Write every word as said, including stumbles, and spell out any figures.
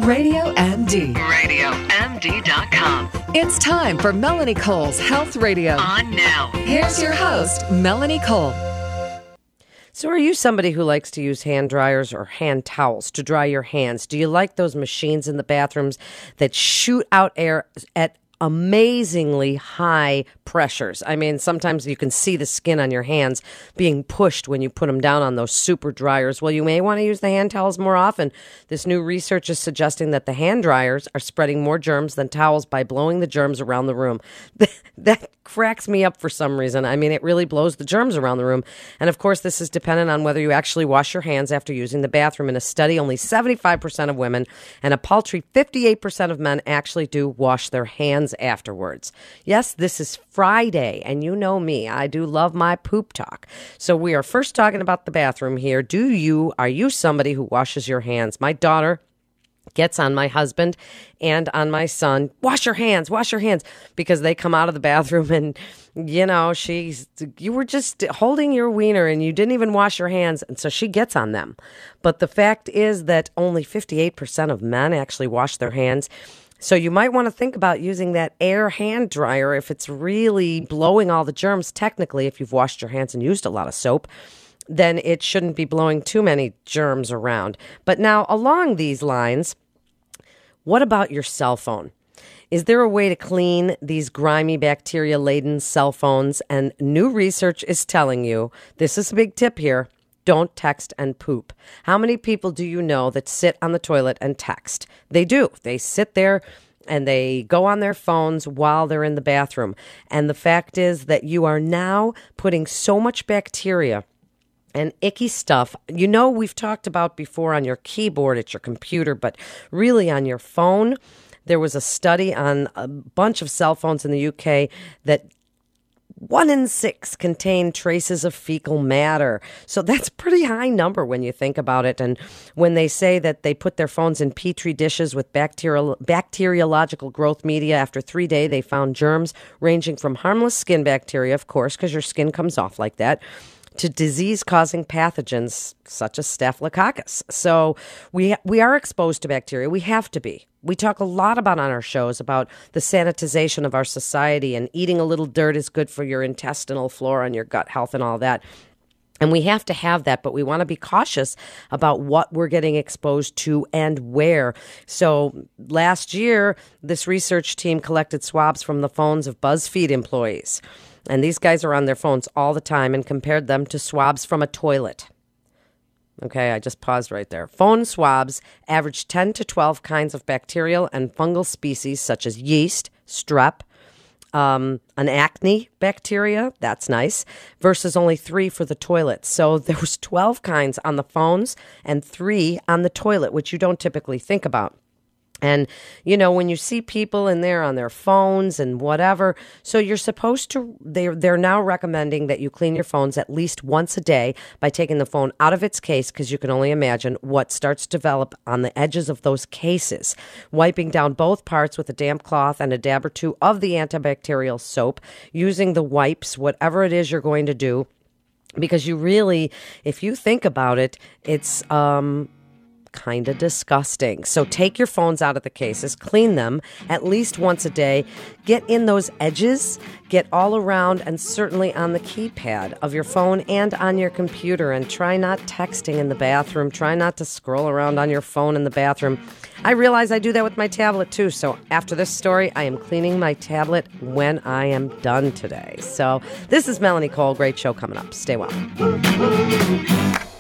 Radio M D. radio M D dot com. It's time for Melanie Cole's Health Radio. On now. Here's your host, Melanie Cole. So are you somebody who likes to use hand dryers or hand towels to dry your hands? Do you like those machines in the bathrooms that shoot out air at amazingly high pressures? I mean, sometimes you can see the skin on your hands being pushed when you put them down on those super dryers. Well, you may want to use the hand towels more often. This new research is suggesting that the hand dryers are spreading more germs than towels by blowing the germs around the room. That cracks me up for some reason. I mean, it really blows the germs around the room. And of course, this is dependent on whether you actually wash your hands after using the bathroom. In a study, only seventy-five percent of women and a paltry fifty-eight percent of men actually do wash their hands afterwards. Yes, this is Friday, and you know me, I do love my poop talk. So we are first talking about the bathroom here. Do you, are you somebody who washes your hands? My daughter gets on my husband and on my son, wash your hands, wash your hands, because they come out of the bathroom and, you know, she's, you were just holding your wiener and you didn't even wash your hands. And so she gets on them. But the fact is that only fifty-eight percent of men actually wash their hands. So you might want to think about using that air hand dryer if it's really blowing all the germs. Technically, if you've washed your hands and used a lot of soap, then it shouldn't be blowing too many germs around. But now, along these lines, what about your cell phone? Is there a way to clean these grimy, bacteria-laden cell phones? And new research is telling you, this is a big tip here, don't text and poop. How many people do you know that sit on the toilet and text? They do. They sit there and they go on their phones while they're in the bathroom. And the fact is that you are now putting so much bacteria and icky stuff. You know, we've talked about before on your keyboard at your computer, but really on your phone. There was a study on a bunch of cell phones in the U K that one in six contain traces of fecal matter. So that's a pretty high number when you think about it. And when they say that they put their phones in petri dishes with bacterial, bacteriological growth media, after three days they found germs ranging from harmless skin bacteria, of course, because your skin comes off like that, to disease-causing pathogens such as Staphylococcus. So we we are exposed to bacteria. We have to be. We talk a lot about on our shows about the sanitization of our society, and eating a little dirt is good for your intestinal flora and your gut health and all that. And we have to have that, but we want to be cautious about what we're getting exposed to and where. So last year, this research team collected swabs from the phones of BuzzFeed employees. And these guys are on their phones all the time, and compared them to swabs from a toilet. Okay, I just paused right there. Phone swabs average ten to twelve kinds of bacterial and fungal species such as yeast, strep, um, an acne bacteria, that's nice, versus only three for the toilet. So there was twelve kinds on the phones and three on the toilet, which you don't typically think about. And, you know, when you see people in there on their phones and whatever, so you're supposed to, they're, they're now recommending that you clean your phones at least once a day by taking the phone out of its case, because you can only imagine what starts to develop on the edges of those cases. Wiping down both parts with a damp cloth and a dab or two of the antibacterial soap, using the wipes, whatever it is you're going to do, because you really, if you think about it, it's, um... kind of disgusting. So take your phones out of the cases, clean them at least once a day, get in those edges, get all around, and certainly on the keypad of your phone and on your computer, and try not texting in the bathroom. Try not to scroll around on your phone in the bathroom. I realize I do that with my tablet too, so after this story, I am cleaning my tablet when I am done today. So this is Melanie Cole. Great show coming up. Stay well.